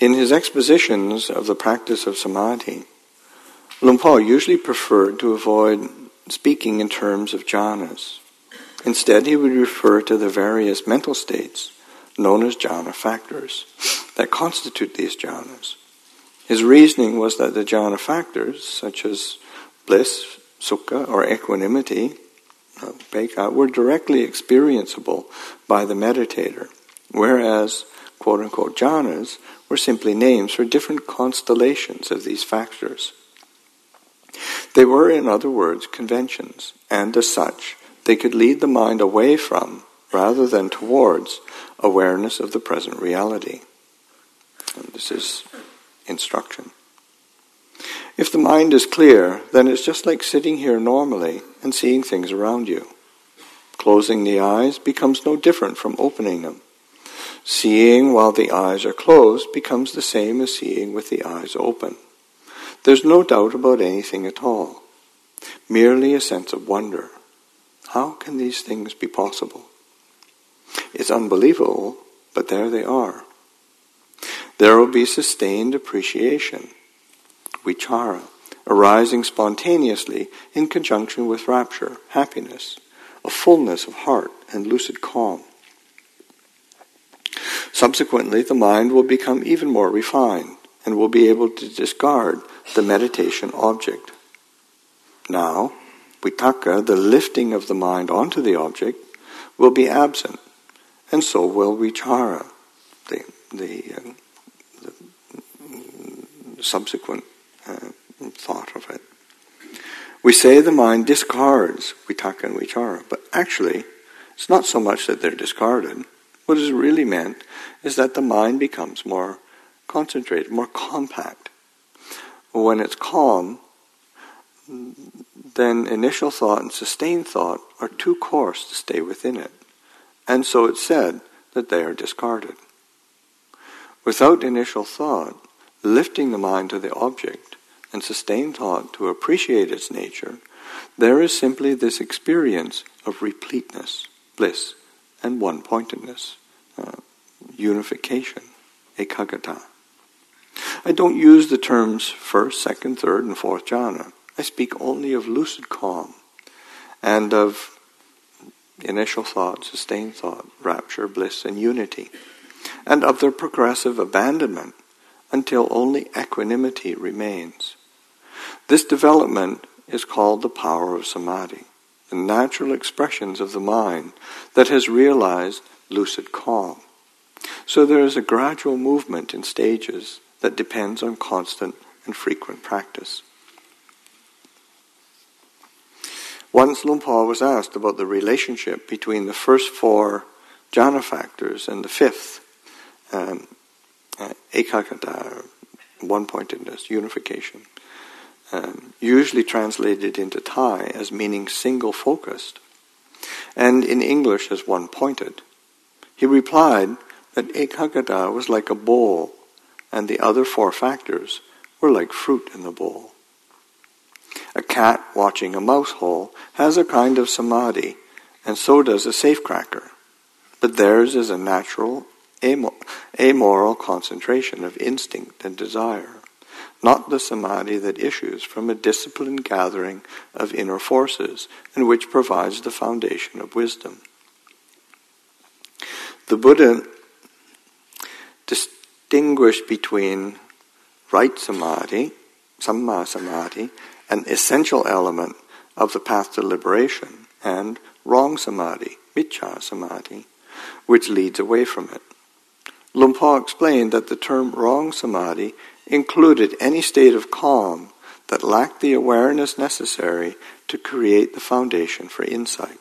In his expositions of the practice of samadhi, Luang Por usually preferred to avoid speaking in terms of jhanas. Instead, he would refer to the various mental states known as jhana factors that constitute these jhanas. His reasoning was that the jhana factors, such as bliss, sukha, or equanimity, upekkha, were directly experienceable by the meditator, whereas quote-unquote jhanas were simply names for different constellations of these factors. They were, in other words, conventions, and as such, they could lead the mind away from, rather than towards, awareness of the present reality. And this is instruction. If the mind is clear, then it's just like sitting here normally and seeing things around you. Closing the eyes becomes no different from opening them. Seeing while the eyes are closed becomes the same as seeing with the eyes open. There's no doubt about anything at all. Merely a sense of wonder. How can these things be possible? It's unbelievable, but there they are. There will be sustained appreciation, vichara, arising spontaneously in conjunction with rapture, happiness, a fullness of heart and lucid calm. Subsequently, the mind will become even more refined and will be able to discard the meditation object. Now, vitakka, the lifting of the mind onto the object, will be absent, and so will vichara, the subsequent thought of it. We say the mind discards vitakka and vichara, but actually, it's not so much that they're discarded. What is really meant is that the mind becomes more concentrated, more compact. When it's calm, then initial thought and sustained thought are too coarse to stay within it. And so it's said that they are discarded. Without initial thought, lifting the mind to the object, and sustained thought to appreciate its nature, there is simply this experience of repleteness, bliss, and one-pointedness, unification, ekaggata. I don't use the terms first, second, third, and fourth jhana. I speak only of lucid calm, and of initial thought, sustained thought, rapture, bliss, and unity, and of their progressive abandonment until only equanimity remains. This development is called the power of samadhi, the natural expressions of the mind that has realized lucid calm. So there is a gradual movement in stages that depends on constant and frequent practice. Once Luang Por was asked about the relationship between the first four jhana factors and the fifth, ekaggata, one-pointedness, unification, usually translated into Thai as meaning single-focused, and in English as one-pointed. He replied that ekaggata was like a bowl, and the other four factors were like fruit in the bowl. A cat watching a mouse hole has a kind of samadhi, and so does a safecracker, but theirs is a natural, amoral concentration of instinct and desire, not the samadhi that issues from a disciplined gathering of inner forces and which provides the foundation of wisdom. The Buddha distinguished between right samadhi, samma samadhi, an essential element of the path to liberation, and wrong samadhi, miccha samadhi, which leads away from it. Luang Por explained that the term wrong samadhi included any state of calm that lacked the awareness necessary to create the foundation for insight.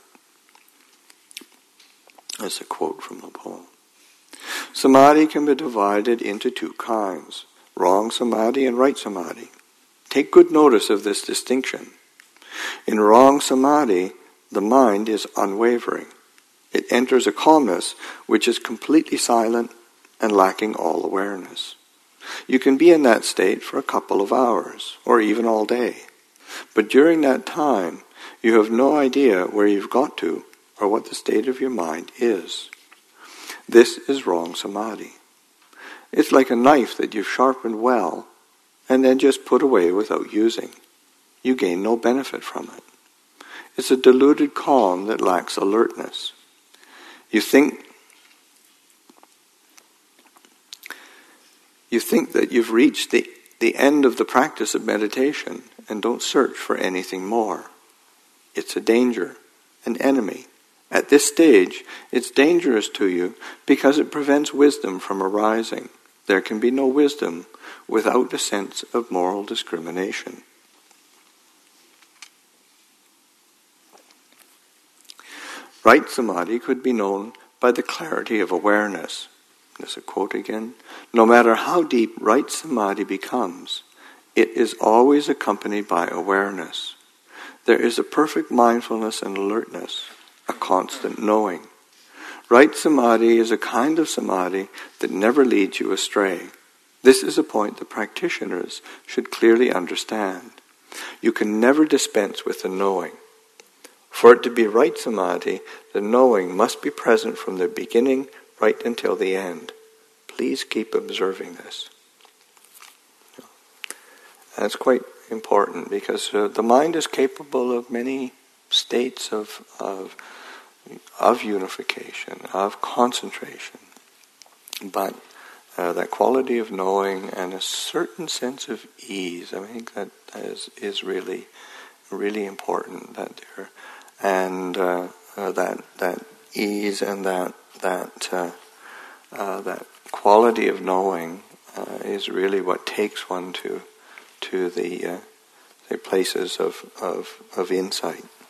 That's a quote from Luang Por. Samadhi can be divided into two kinds, wrong samadhi and right samadhi. Take good notice of this distinction. In wrong samadhi, the mind is unwavering. It enters a calmness which is completely silent and lacking all awareness. You can be in that state for a couple of hours, or even all day. But during that time, you have no idea where you've got to or what the state of your mind is. This is wrong samadhi. It's like a knife that you've sharpened well and then just put away without using. You gain no benefit from it. It's a diluted calm that lacks alertness. You think that you've reached the end of the practice of meditation and don't search for anything more. It's a danger, an enemy. At this stage, it's dangerous to you because it prevents wisdom from arising. There can be no wisdom without a sense of moral discrimination. Right samadhi could be known by the clarity of awareness. There's a quote again. No matter how deep right samadhi becomes, it is always accompanied by awareness. There is a perfect mindfulness and alertness, a constant knowing. Right samadhi is a kind of samadhi that never leads you astray. This is a point the practitioners should clearly understand. You can never dispense with the knowing. For it to be right samadhi, the knowing must be present from the beginning right until the end. Please keep observing this. That's quite important because the mind is capable of many states of unification, of concentration. But that quality of knowing and a certain sense of ease, I think that is really, really important. That ease and that quality of knowing is really what takes one to the places of insight.